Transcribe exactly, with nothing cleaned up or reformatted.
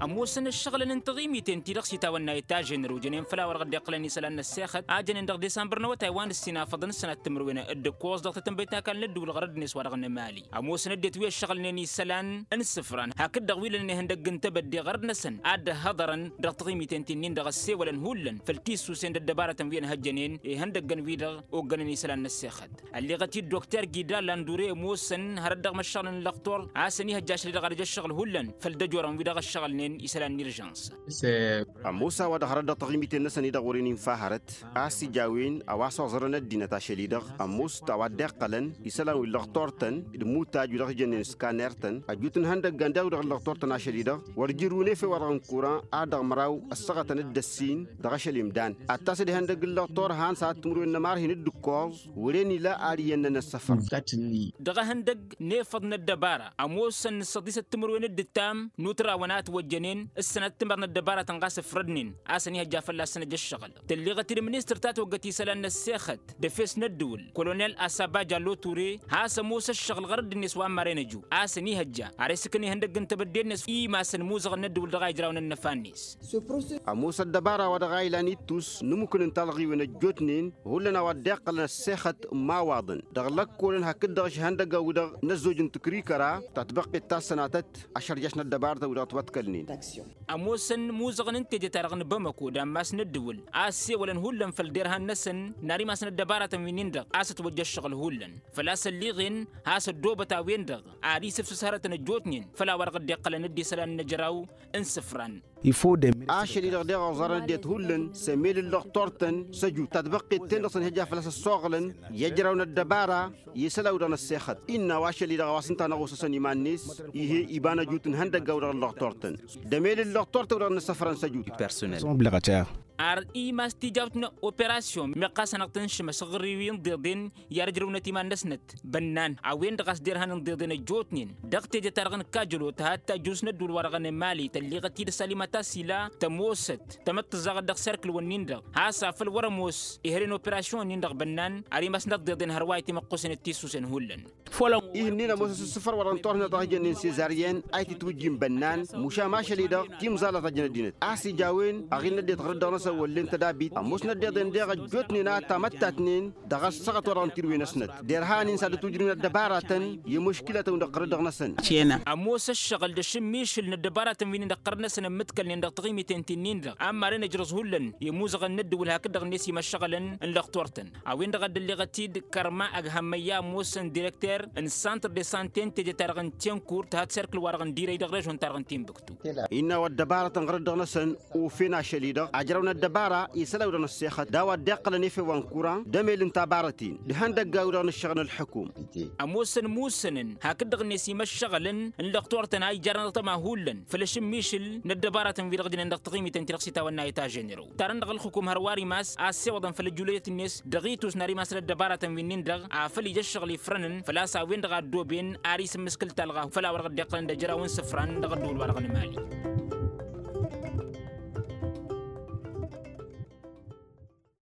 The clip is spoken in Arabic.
أموسن الشغل ننتظيمي تنتي رقصي تاونا يتاجن روجنين فلا ورغد يقلني سلان الساخت آجن اندغ ديسمبر نو تايوان السنة فضن السنة تمروينا الدكوز ضغط تنبيتنا كان لدو الغرد نس ورغن مالي أموسن اديت ويا الشغل نيني سلان انسفران هاكد دغويل اني هندق انتبد غرد نسن آد هضرا رغتغيمي تنتي نين دغ السي ولا نهولن فالتيسو سين الدبارة تنبين هجنين هندق نويدغ وغنني سلان الساخت اللي غتي الدكتور جيدال لاندوري موسن هردغ مشغل اللقطور عاسني هجاش اللي غرج الشغل هولن فالدجور ويدغ الشغل نين يسلان نيرجانس موسى ودهرد تغيميت النسني دغورين فاهرت اسي جاوين اواسو زرنا الدين تاشليدغ اموس تاود قلن يسلان اللقطورتن الموتا جودغ جنين سكانرتن اجوتن هندق غنداو دغ اللقطورتن اشليدغ ورجيروني في ورغن قران ادغ مراو السغتن الدسين دغشليم دان اتاسد هندق اللقطور هان ساعت تمرو النمار هن الدكوز وريني لا ارينا السفر دغ هندق نيفضنا الدبارة اموسن الصديس التمروين الدتام نوترا ونات وجنين السنة تمرنا الدبارة تنقاس فردنين اسني هجافل السنة الشغل تلغة المنستر تاتو قتي سلان الساخت دفيس ندول كولونيل اسابا جالو توري هاس موسى الشغل غرد النسوان مارينجو اسني هجا عريسكني هندق انت بدينس اي ما سن موزغ ندول دغاي جراون النفانيس موسى الدبارة ودغاي لانيتوس نمكن نتلغي ونجوتنين هولنا وداق لنا الساخت ما واضن دغلق كولن هكد دغش هندق ودغ نزوج تكريكرا تطبق التاسناتت عشر جشنا الدبارة ودغ توتكلنين اموسن موزغن انت جتارغن بمكو دام ماس ندول اسي ولن هولن فالديرها النسن ناري ماس الدبارة وينندغ اسا توجه الشغل هولن فلاس الليغن هاس الدوبة ويندغ اري سفس سهرة نجوتنين فلا ورغ الدقل ندي سلان نجراو انسفران اشري دغ دغ زرن ديت هولن سميل اللقطورتن سجو تطبق التنصن هجا فلاس الصغلن يجراون الدبارة يسلاو دغ السيخت ان واشلي دغ واسنتا نغوسسن يمانيس يهي ابانا جوتن هندق دغ اللقطورتن دميل اللقطورتن دغ السفران سجو personnel ار اي ماس تجاوتنا اوبراسيون مقاس نقتنش مسغريوين ضدين يرجرون تيمان نسنت بنان عوين دغاس ديرهان ضدين جوتنين دغتي جتارغن كاجلو تهاتا جوسنا دول ورغن مالي تليغتي سليمتا سيلا تموست تمت زغ دغ سيركل ونيندغ هاسا في الورموس يهرين اوبراسيون نيندغ بنان اري ماس نقدين هروايتي مقوسن التيسوسن هولن فولم يهنينا موسس السفر ورن طورنا دغجن سيزاريان ايتي توجيم بنان مشا ماشلي دغ تيم زالا تجندينت اسي جاوين اغين دي تغردنا ولين تدابيت اموسنا ديدن ديغا جوتني نا تمتاتنين دغا سقط وران تيروي نسنت ديرهانين ساد توجرين دباراتن يي مشكله ندقر دغنسن شينا اموس الشغل دشم ميشل ندباراتن وين ندقر نسن متكل ندقيمي تنتينين دغ اما رنا جرز هولن يموزغ الند ولا هكذا نسي مشغلن اللقطورتن اوين دغ دلي غتيد كرما اغهميا موسن ديريكتور ان سانتر دي سانتين تيجي تارغن تينكور تهات سيركل ورغن ديري دغ ريجون تارغن تيمبكتو ان ودباراتن غرد دغنسن وفينا شليدا اجرونا الدبارة يسلاو دون السيخة داوا داقل نيفي وانكوران دميل انتابارتين لهندق قاودان الشغل الحكوم اموسن موسنن هكذا غنيسي مشغلن اللقطورتن هاي جارنا طما هولن فلشم ميشل ندبارة في رغدين ندقيمي تنترقسي تاونا يتاجنرو تارن دغ الحكوم هرواري ماس اسي وضن فلجولية الناس دغيتوس ناري ماس ندبارة وين دغ عفلي جشغلي فرنن فلاسا وين دغ دوبين اريس مسكل تلغا فلا ورغد دقلن دجرا وين سفران دغ دول ورغن مالي